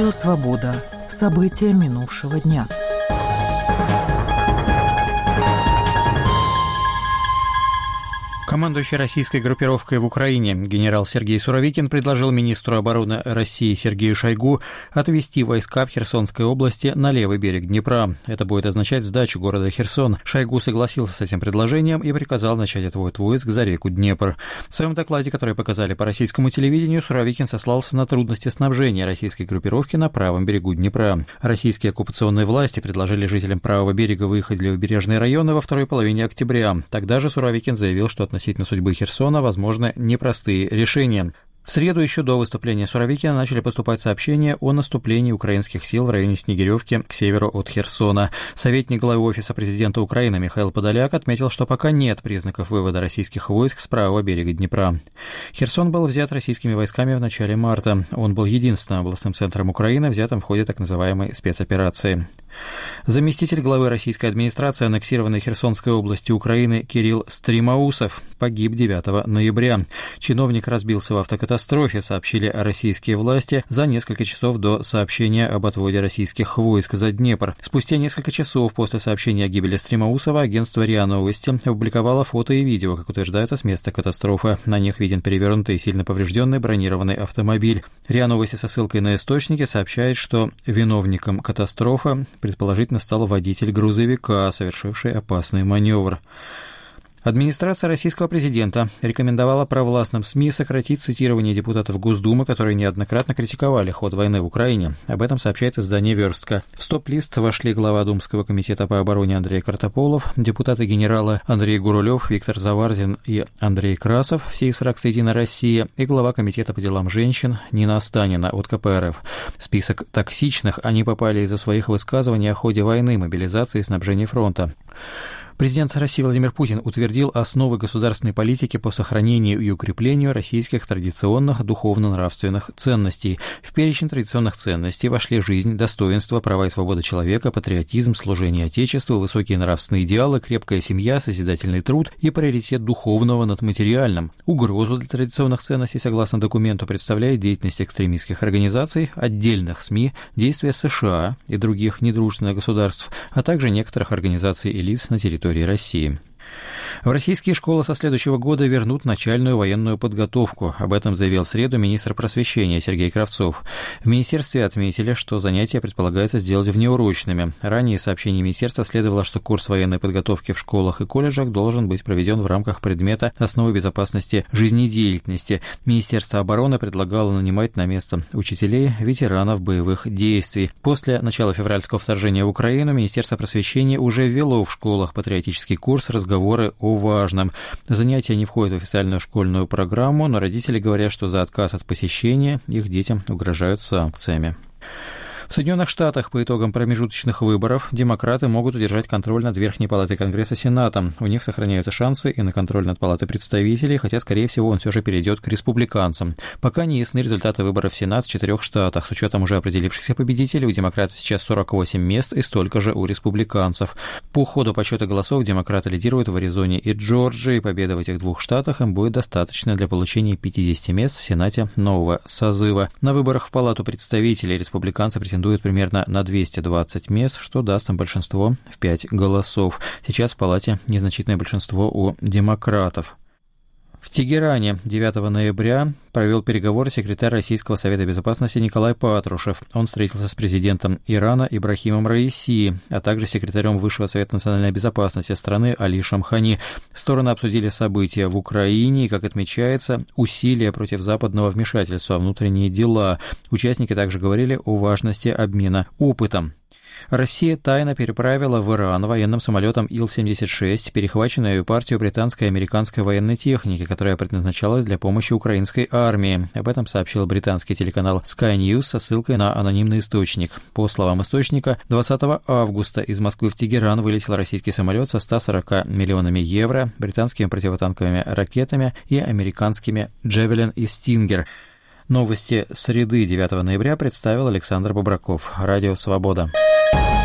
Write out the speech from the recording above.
Радио «Свобода». События минувшего дня. Командующий российской группировкой в Украине генерал Сергей Суровикин предложил министру обороны России Сергею Шойгу отвести войска в Херсонской области на левый берег Днепра. Это будет означать сдачу города Херсон. Шойгу согласился с этим предложением и приказал начать отвод войск за реку Днепр. В своем докладе, который показали по российскому телевидению, Суровикин сослался на трудности снабжения российской группировки на правом берегу Днепра. Российские оккупационные власти предложили жителям правого берега выехать в левобережные районы во второй половине октября. Тогда же Суровикин заявил, что относительно судьбы Херсона возможны непростые решения. В среду еще до выступления Суровикина начали поступать сообщения о наступлении украинских сил в районе Снегирёвки к северу от Херсона. Советник главы Офиса президента Украины Михаил Подоляк отметил, что пока нет признаков вывода российских войск с правого берега Днепра. Херсон был взят российскими войсками в начале марта. Он был единственным областным центром Украины, взятым в ходе так называемой спецоперации. Заместитель главы российской администрации аннексированной Херсонской области Украины Кирилл Стримаусов погиб 9 ноября. Чиновник разбился в автокатастрофе, сообщили российские власти за несколько часов до сообщения об отводе российских войск за Днепр. Спустя несколько часов после сообщения о гибели Стримаусова агентство РИА Новости опубликовало фото и видео, как утверждается, с места катастрофы. На них виден перевернутый и сильно поврежденный бронированный автомобиль. РИА Новости со ссылкой на источники сообщает, что виновником катастрофы предположительно стал водитель грузовика, совершивший опасный маневр. Администрация российского президента рекомендовала провластным СМИ сократить цитирование депутатов Госдумы, которые неоднократно критиковали ход войны в Украине. Об этом сообщает издание «Верстка». В стоп-лист вошли глава Думского комитета по обороне Андрей Картополов, депутаты-генералы Андрей Гурулев, Виктор Заварзин и Андрей Красов, все из фракции «Единая Россия», и глава комитета по делам женщин Нина Останина от КПРФ. В список токсичных они попали из-за своих высказываний о ходе войны, мобилизации и снабжении фронта. Президент России Владимир Путин утвердил основы государственной политики по сохранению и укреплению российских традиционных духовно-нравственных ценностей. В перечень традиционных ценностей вошли жизнь, достоинство, права и свобода человека, патриотизм, служение Отечеству, высокие нравственные идеалы, крепкая семья, созидательный труд и приоритет духовного над материальным. Угрозу для традиционных ценностей, согласно документу, представляет деятельность экстремистских организаций, отдельных СМИ, действия США и других недружественных государств, а также некоторых организаций и лиц на территории России. В российские школы со следующего года вернут начальную военную подготовку. Об этом заявил в среду министр просвещения Сергей Кравцов. В министерстве отметили, что занятия предполагается сделать внеурочными. Ранее из сообщений министерства следовало, что курс военной подготовки в школах и колледжах должен быть проведен в рамках предмета «Основы безопасности жизнедеятельности». Министерство обороны предлагало нанимать на место учителей ветеранов боевых действий. После начала февральского вторжения в Украину Министерство просвещения уже ввело в школах патриотический курс «Разговоры о важном». Занятия не входят в официальную школьную программу, но родители говорят, что за отказ от посещения их детям угрожают санкциями. В Соединенных Штатах по итогам промежуточных выборов демократы могут удержать контроль над Верхней палатой Конгресса Сенатом. У них сохраняются шансы и на контроль над Палатой представителей, хотя, скорее всего, он все же перейдет к республиканцам. Пока не ясны результаты выборов в Сенат в 4 штатах. С учетом уже определившихся победителей, у демократов сейчас 48 мест и столько же у республиканцев. По ходу подсчета голосов демократы лидируют в Аризоне и Джорджии. Победа в этих 2 штатах им будет достаточно для получения 50 мест в Сенате нового созыва. На выборах в Палату представителей республиканцы претендуют примерно на 220 мест, что даст им большинство в 5 голосов. Сейчас в Палате незначительное большинство у демократов. В Тегеране 9 ноября провел переговоры секретарь Российского совета безопасности Николай Патрушев. Он встретился с президентом Ирана Ибрахимом Раиси, а также секретарем Высшего совета национальной безопасности страны Али Шамхани. Стороны обсудили события в Украине и, как отмечается, усилия против западного вмешательства во внутренние дела. Участники также говорили о важности обмена опытом. Россия тайно переправила в Иран военным самолетом Ил-76 перехваченную партию британской и американской военной техники, которая предназначалась для помощи украинской армии. Об этом сообщил британский телеканал Sky News со ссылкой на анонимный источник. По словам источника, 20 августа из Москвы в Тегеран вылетел российский самолет со 140 миллионами евро, британскими противотанковыми ракетами и американскими «Джавелин» и «Стингер». Новости среды 9 ноября представил Александр Бобраков. Радио «Свобода».